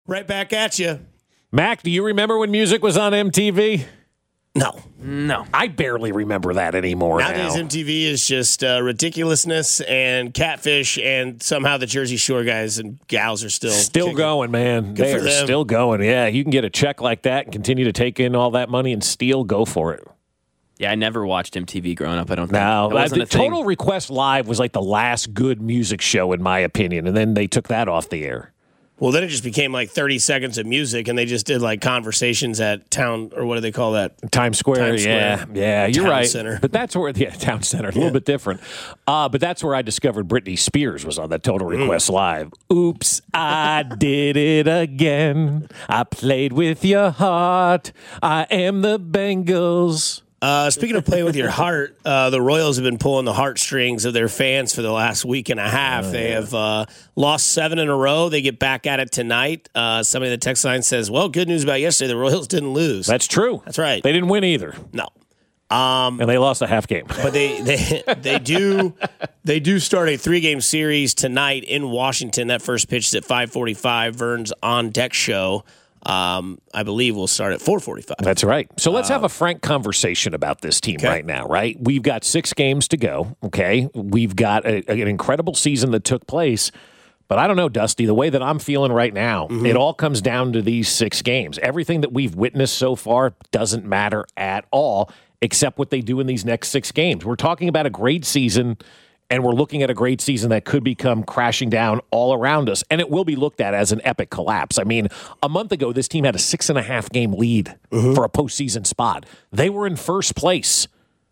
Right back at you. Mac, do you remember when music was on MTV? No. I barely remember that anymore. Nowadays, MTV is just ridiculousness and catfish, and somehow the Jersey Shore guys and gals are still kicking. Going, man. Good They for are them. still going. Yeah, you can get a check like that and continue to take in all that money and steal. Go for it. Yeah, I never watched MTV growing up. I don't think. No, That wasn't the a thing. Total Request Live was like the last good music show, in my opinion, and then they took that off the air. Well, then it just became like 30 seconds of music, and they just did like conversations at town, or what do they call that? Times Square, Times Square. yeah, you're Town right. Center. But that's where, Town Center, a little bit different. But that's where I discovered Britney Spears was on that Total Request Live. Oops, I did it again. I played with your heart. I am the Bengals. Speaking of playing with your heart, the Royals have been pulling the heartstrings of their fans for the last week and a half. They have lost 7 in a row. They get back at it tonight. Somebody in the text line says, well, good news about yesterday. The Royals didn't lose. That's true. That's right. They didn't win either. No. And they lost a half game. But they do start a 3-game series tonight in Washington. That first pitch is at 5:45. Vern's on deck show. I believe we'll start at 4:45. That's right. So let's have a frank conversation about this team right now, right? We've got 6 games to go, okay? We've got an incredible season that took place, but I don't know, Dusty, the way that I'm feeling right now, it all comes down to these 6 games. Everything that we've witnessed so far doesn't matter at all, except what they do in these next 6 games. We're talking about a great season, and we're looking at a great season that could become crashing down all around us, and it will be looked at as an epic collapse. I mean, a month ago, this team had a 6.5-game lead for a postseason spot. They were in first place.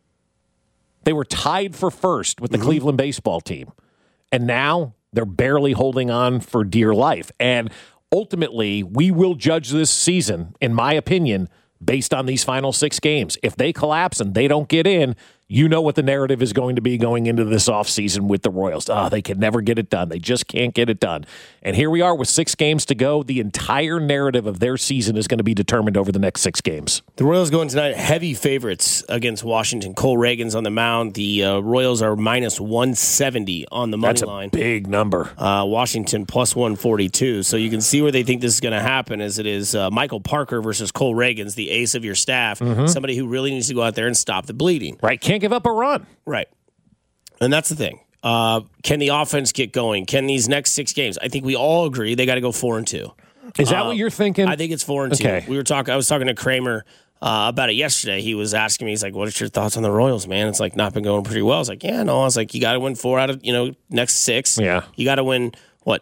They were tied for first with the Cleveland baseball team, and now they're barely holding on for dear life. And ultimately, we will judge this season, in my opinion, based on these final 6 games. If they collapse and they don't get in, you know what the narrative is going to be going into this offseason with the Royals. They can never get it done. They just can't get it done. And here we are with 6 games to go. The entire narrative of their season is going to be determined over the next 6 games. The Royals going tonight, heavy favorites against Washington. Cole Reagan's on the mound. The Royals are minus 170 on the money line. That's a big number. Washington plus 142. So you can see where they think this is going to happen, as it is Michael Parker versus Cole Reagan's, the ace of your staff, somebody who really needs to go out there and stop the bleeding. Right, can't give up a run. Right. And that's the thing. Can the offense get going? Can these next 6 games? I think we all agree they got to go 4-2. Is that what you're thinking? I think it's 4-2. Okay. I was talking to Kramer about it yesterday. He was asking me, he's like, "What are your thoughts on the Royals, man? It's like not been going pretty well." I was like, "Yeah, no." I was like, "You got to win 4 out of next 6. Yeah. You got to win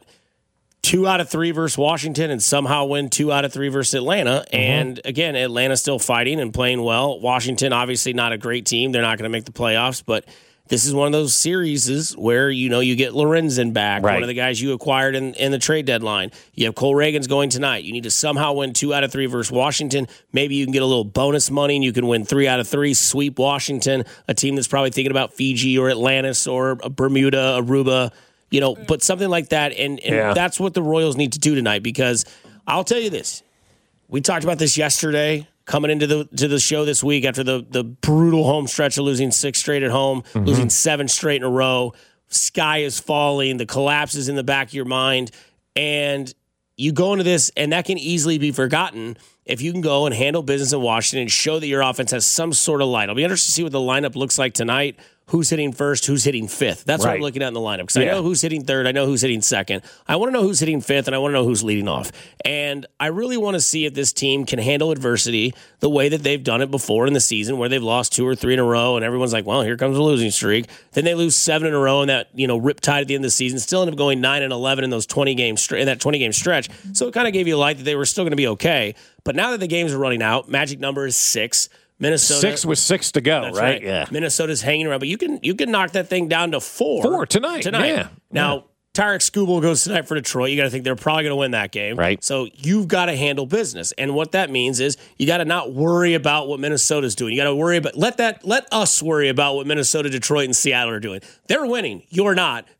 2 out of 3 versus Washington, and somehow win 2 out of 3 versus Atlanta." And again, Atlanta's still fighting and playing well. Washington, obviously not a great team. They're not going to make the playoffs, but this is one of those series where, you get Lorenzen back, one of the guys you acquired in the trade deadline. You have Cole Reagan's going tonight. You need to somehow win 2 out of 3 versus Washington. Maybe you can get a little bonus money and you can win 3 out of 3, sweep Washington, a team that's probably thinking about Fiji or Atlantis or Bermuda, Aruba, but something like that. And that's what the Royals need to do tonight, because I'll tell you this. We talked about this yesterday, coming into the show this week after the brutal home stretch of losing 6 straight at home, losing 7 straight in a row. Sky is falling. The collapse is in the back of your mind. And you go into this, and that can easily be forgotten if you can go and handle business in Washington and show that your offense has some sort of light. I'll be interested to see what the lineup looks like tonight. Who's hitting first, who's hitting fifth. That's what I'm looking at in the lineup, because I know who's hitting third, I know who's hitting second. I want to know who's hitting fifth, and I want to know who's leading off. And I really want to see if this team can handle adversity the way that they've done it before in the season, where they've lost 2 or 3 in a row, and everyone's like, well, here comes a losing streak. Then they lose 7 in a row, and that riptide at the end of the season still end up going 9-11 in those 20-game stretch. So it kind of gave you a light that they were still going to be okay. But now that the games are running out, magic number is 6. Minnesota 6 with 6 to go, right? Yeah. Minnesota's hanging around, but you can knock that thing down to 4. 4 tonight. Yeah. Now, Tarek Skubal goes tonight for Detroit. You got to think they're probably going to win that game. Right. So you've got to handle business. And what that means is you got to not worry about what Minnesota's doing. You got to worry about let us worry about what Minnesota, Detroit, and Seattle are doing. They're winning. You're not.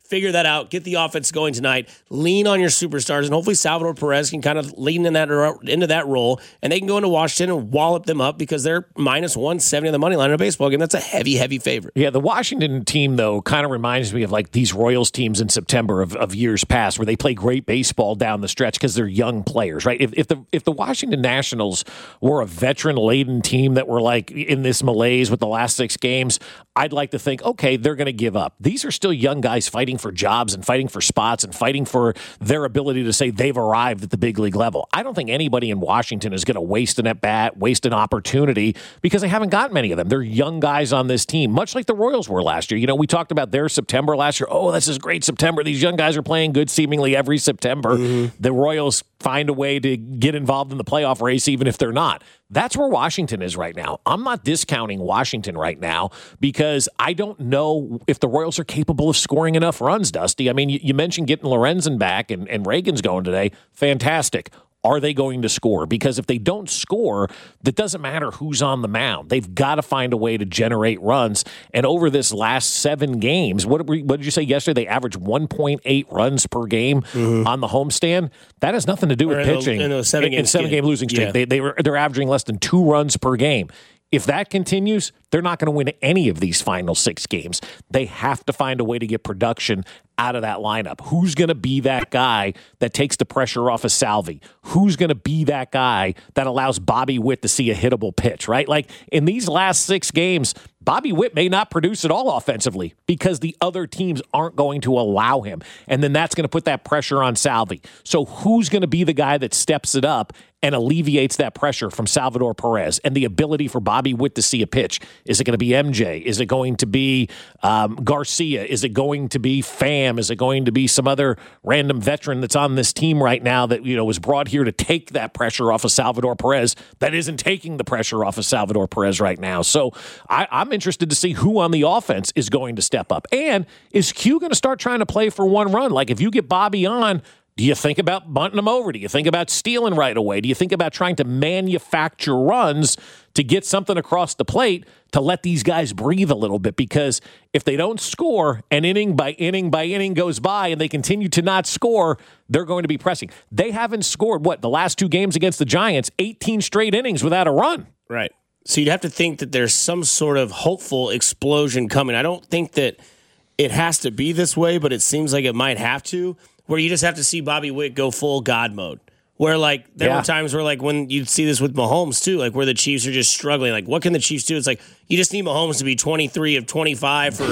figure that out, get the offense going tonight, lean on your superstars, and hopefully Salvador Perez can kind of lean into that role, and they can go into Washington and wallop them up because they're minus 170 on the money line in a baseball game. That's a heavy, heavy favorite. Yeah, the Washington team, though, kind of reminds me of like these Royals teams in September of years past where they play great baseball down the stretch because they're young players, right? If the Washington Nationals were a veteran-laden team that were like in this malaise with the last 6 games, I'd like to think, okay, they're going to give up. These are still young guys fighting for jobs and fighting for spots and fighting for their ability to say they've arrived at the big league level. I don't think anybody in Washington is going to waste an at-bat, waste an opportunity because they haven't got many of them. They're young guys on this team, much like the Royals were last year. You know, we talked about their September last year. Oh, this is great September. These young guys are playing good seemingly every September. The Royals find a way to get involved in the playoff race even if they're not. That's where Washington is right now. I'm not discounting Washington right now because I don't know if the Royals are capable of scoring enough runs, Dusty. I mean, you mentioned getting Lorenzen back and Reagan's going today. Fantastic. Are they going to score? Because if they don't score, that doesn't matter who's on the mound. They've got to find a way to generate runs. And over this last 7 games, what did you say yesterday? They averaged 1.8 runs per game on the homestand. That has nothing to do with pitching. In a 7-game losing streak, yeah. they're averaging less than 2 runs per game. If that continues, they're not going to win any of these final 6 games. They have to find a way to get production out of that lineup. Who's going to be that guy that takes the pressure off of Salvi? Who's going to be that guy that allows Bobby Witt to see a hittable pitch, right? Like in these last 6 games, Bobby Witt may not produce at all offensively because the other teams aren't going to allow him. And then that's going to put that pressure on Salvi. So who's going to be the guy that steps it up and alleviates that pressure from Salvador Perez and the ability for Bobby Witt to see a pitch? Is it going to be MJ? Is it going to be Garcia? Is it going to be Pham? Is it going to be some other random veteran that's on this team right now that, you know, was brought here to take that pressure off of Salvador Perez that isn't taking the pressure off of Salvador Perez right now? So I'm interested to see who on the offense is going to step up. And is Q going to start trying to play for one run? Like if you get Bobby on, do you think about bunting him over? Do you think about stealing right away? Do you think about trying to manufacture runs to get something across the plate to let these guys breathe a little bit? Because if they don't score and inning by inning goes by and they continue to not score, they're going to be pressing. They haven't scored, the last 2 games against the Giants, 18 straight innings without a run. Right. So you'd have to think that there's some sort of hopeful explosion coming. I don't think that it has to be this way, but it seems like it might have to, where you just have to see Bobby Witt go full God mode. Where, like, there were times where, like, when you'd see this with Mahomes, too, like, where the Chiefs are just struggling. Like, what can the Chiefs do? It's like, you just need Mahomes to be 23 of 25 for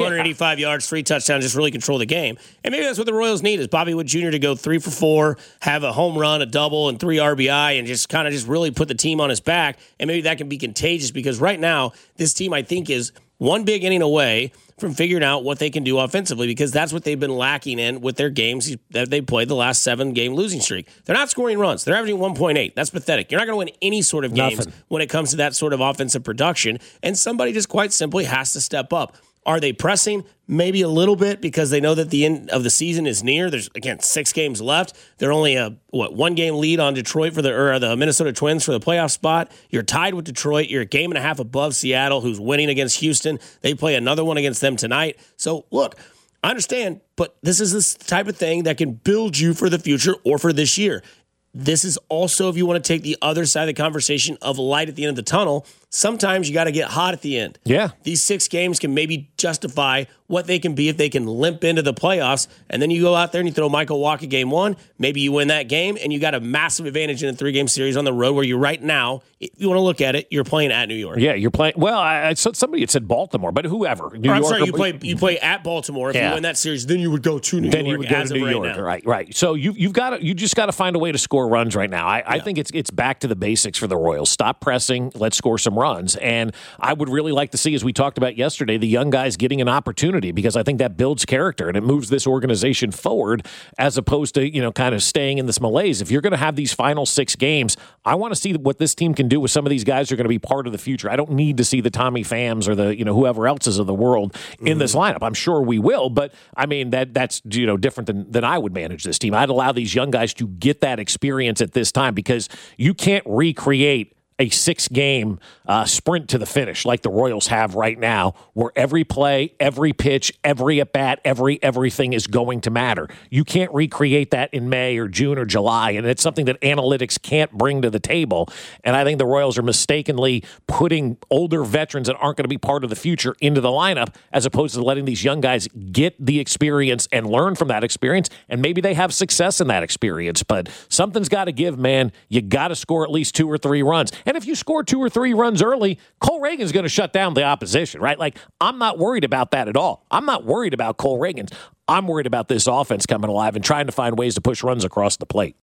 285 yards, 3 touchdowns, just really control the game. And maybe that's what the Royals need, is Bobby Witt Jr. to go 3 for 4, have a home run, a double, and 3 RBI, and just kind of just really put the team on his back. And maybe that can be contagious, because right now, this team, I think, is one big inning away from figuring out what they can do offensively, because that's what they've been lacking in with their games that they played the last 7-game losing streak. They're not scoring runs. They're averaging 1.8. That's pathetic. You're not going to win any sort of games when it comes to that sort of offensive production, and somebody just quite simply has to step up. Are they pressing? Maybe a little bit, because they know that the end of the season is near. There's, again, 6 games left. They're only a 1-game lead on Detroit for the Minnesota Twins for the playoff spot. You're tied with Detroit. You're a game and a half above Seattle, who's winning against Houston. They play another one against them tonight. So, look, I understand, but this is this type of thing that can build you for the future or for this year. This is also, if you want to take the other side of the conversation of light at the end of the tunnel, sometimes you got to get hot at the end. Yeah. These 6 games can maybe justify what they can be if they can limp into the playoffs. And then you go out there and you throw Michael Walker game 1. Maybe you win that game, and you got a massive advantage in a 3-game series on the road, where you're right now, if you want to look at it, you're playing at New York. Yeah, you're playing. Well, somebody had said Baltimore, but whoever. I'm sorry, you play at Baltimore. If you win that series, then you would go to New York. Then you would go to New York. Right. So you just got to find a way to score runs right now. I think it's back to the basics for the Royals. Stop pressing. Let's score some runs. And I would really like to see, as we talked about yesterday, the young guys getting an opportunity, because I think that builds character and it moves this organization forward, as opposed to, kind of staying in this malaise. If you're going to have these final 6 games, I want to see what this team can do with some of these guys who are going to be part of the future. I don't need to see the Tommy Phams or the, whoever else is of the world in this lineup. I'm sure we will, but I mean, that's different than I would manage this team. I'd allow these young guys to get that experience at this time, because you can't recreate a 6-game sprint to the finish like the Royals have right now, where every play, every pitch, every at-bat, everything is going to matter. You can't recreate that in May or June or July, and it's something that analytics can't bring to the table. And I think the Royals are mistakenly putting older veterans that aren't going to be part of the future into the lineup, as opposed to letting these young guys get the experience and learn from that experience, and maybe they have success in that experience. But something's got to give, man. You got to score at least 2 or 3 runs. And if you score 2 or 3 runs early, Cole Reagan's going to shut down the opposition, right? Like, I'm not worried about that at all. I'm not worried about Cole Reagan. I'm worried about this offense coming alive and trying to find ways to push runs across the plate.